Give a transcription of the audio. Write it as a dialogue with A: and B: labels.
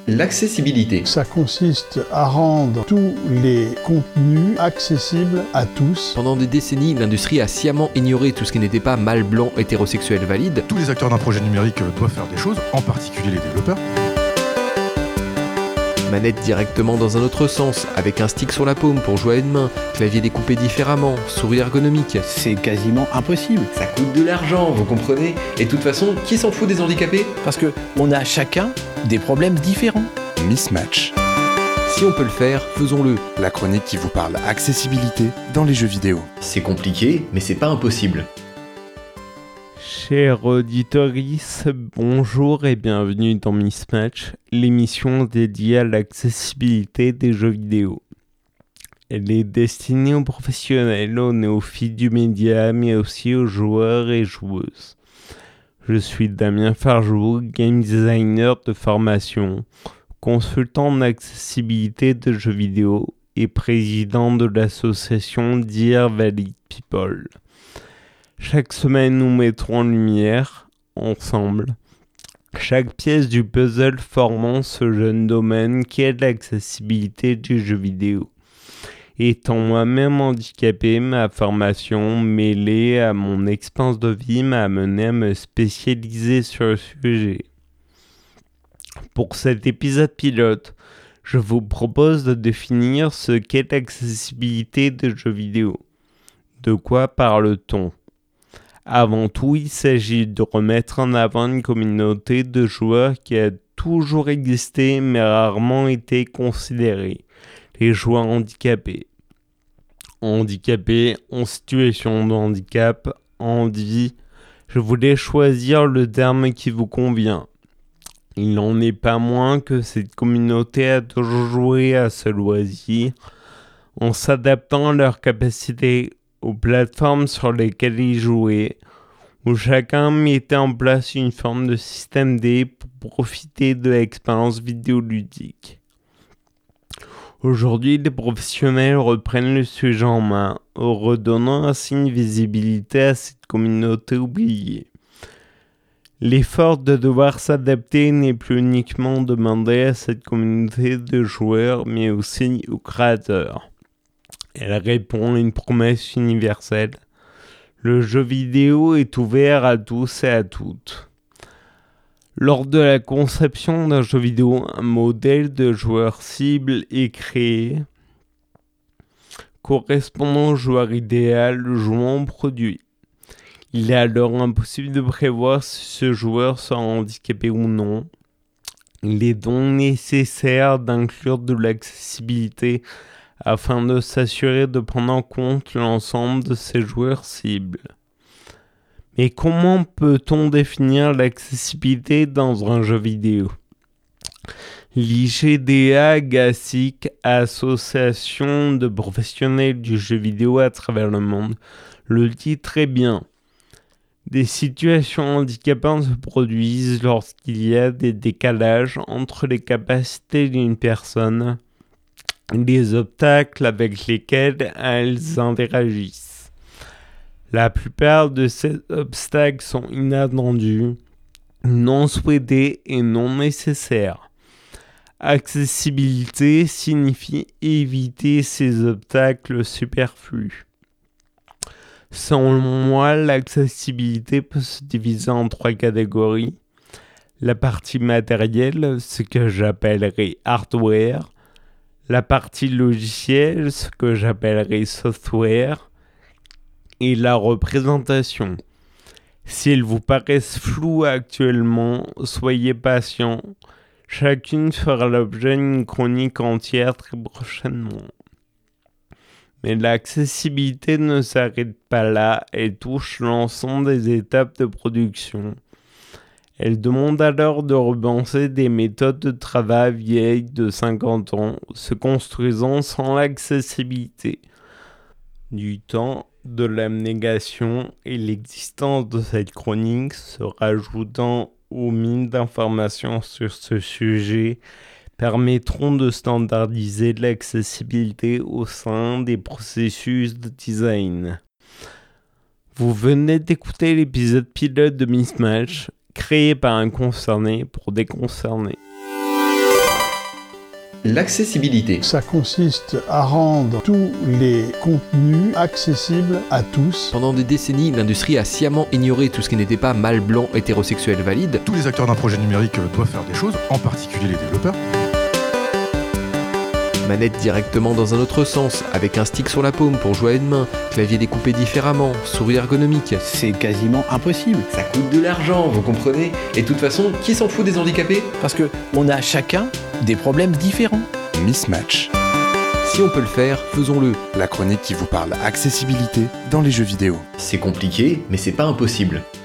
A: l'accessibilité.
B: Ça consiste à rendre tous les contenus accessibles à tous.
A: Pendant des décennies, l'industrie a sciemment ignoré tout ce qui n'était pas mâle, blanc, hétérosexuel, valide.
C: Tous les acteurs d'un projet numérique doivent faire des choses, en particulier les développeurs.
A: Manette directement dans un autre sens, avec un stick sur la paume pour jouer à une main, clavier découpé différemment, souris ergonomique.
D: C'est quasiment impossible.
A: Ça coûte de l'argent, vous comprenez? Et de toute façon, qui s'en fout des handicapés?
D: Parce que on a chacun des problèmes différents.
E: Mismatch.
A: Si on peut le faire, faisons-le.
E: La chronique qui vous parle accessibilité dans les jeux vidéo.
A: C'est compliqué, mais c'est pas impossible.
F: Chers auditeurs, bonjour et bienvenue dans Mismatch, l'émission dédiée à l'accessibilité des jeux vidéo. Elle est destinée aux professionnels, aux néophytes du média, mais aussi aux joueurs et joueuses. Je suis Damien Farjou, game designer de formation, consultant en accessibilité de jeux vidéo et président de l'association Dear Valid People. Chaque semaine, nous mettrons en lumière, ensemble, chaque pièce du puzzle formant ce jeune domaine qui est l'accessibilité du jeu vidéo. Étant moi-même handicapé, ma formation mêlée à mon expérience de vie m'a amené à me spécialiser sur le sujet. Pour cet épisode pilote, je vous propose de définir ce qu'est l'accessibilité des jeux vidéo. De quoi parle-t-on ? Avant tout, il s'agit de remettre en avant une communauté de joueurs qui a toujours existé mais rarement été considérée, les joueurs handicapés. Handicapés, en situation de handicap, handi, je voulais choisir le terme qui vous convient. Il n'en est pas moins que cette communauté a toujours joué à ce loisir en s'adaptant à leurs capacités aux plateformes sur lesquelles ils jouaient, où chacun mettait en place une forme de système D pour profiter de l'expérience vidéoludique. Aujourd'hui, les professionnels reprennent le sujet en main, redonnant ainsi une visibilité à cette communauté oubliée. L'effort de devoir s'adapter n'est plus uniquement demandé à cette communauté de joueurs, mais aussi aux créateurs. Elle répond à une promesse universelle. Le jeu vidéo est ouvert à tous et à toutes. Lors de la conception d'un jeu vidéo, un modèle de joueur cible est créé, correspondant au joueur idéal jouant au produit. Il est alors impossible de prévoir si ce joueur sera handicapé ou non. Il est donc nécessaire d'inclure de l'accessibilité afin de s'assurer de prendre en compte l'ensemble de ces joueurs cibles. Mais comment peut-on définir l'accessibilité dans un jeu vidéo ? L'IGDA GASIC, Association de professionnels du jeu vidéo à travers le monde, le dit très bien. Des situations handicapantes se produisent lorsqu'il y a des décalages entre les capacités d'une personne et les obstacles avec lesquels elles interagissent. La plupart de ces obstacles sont inattendus, non souhaités et non nécessaires. Accessibilité signifie éviter ces obstacles superflus. Selon moi, l'accessibilité peut se diviser en 3 catégories. La partie matérielle, ce que j'appellerais hardware. La partie logicielle, ce que j'appellerais software. Et la représentation. Si elles vous paraissent floues actuellement, soyez patients. Chacune fera l'objet d'une chronique entière très prochainement. Mais l'accessibilité ne s'arrête pas là, elle touche l'ensemble des étapes de production. Elle demande alors de repenser des méthodes de travail vieilles de 50 ans, se construisant sans l'accessibilité. Du temps, de l'abnégation et l'existence de cette chronique se rajoutant aux mines d'informations sur ce sujet, permettront de standardiser l'accessibilité au sein des processus de design. Vous venez d'écouter l'épisode pilote de Mismatch, créé par un concerné pour des concernés.
A: L'accessibilité.
B: Ça consiste à rendre tous les contenus accessibles à tous.
A: Pendant des décennies, l'industrie a sciemment ignoré tout ce qui n'était pas mâle blanc hétérosexuel valide.
C: Tous les acteurs d'un projet numérique doivent faire des choses, en particulier les développeurs.
A: Manette directement dans un autre sens, avec un stick sur la paume pour jouer à une main, clavier découpé différemment, souris ergonomique.
D: C'est quasiment impossible.
A: Ça coûte de l'argent, vous comprenez? Et de toute façon, qui s'en fout des handicapés?
D: Parce que on a chacun des problèmes différents.
E: Mismatch,
A: Si on peut le faire, faisons-le.
E: la chronique qui vous parle accessibilité dans les jeux vidéo.
A: C'est compliqué, mais c'est pas impossible.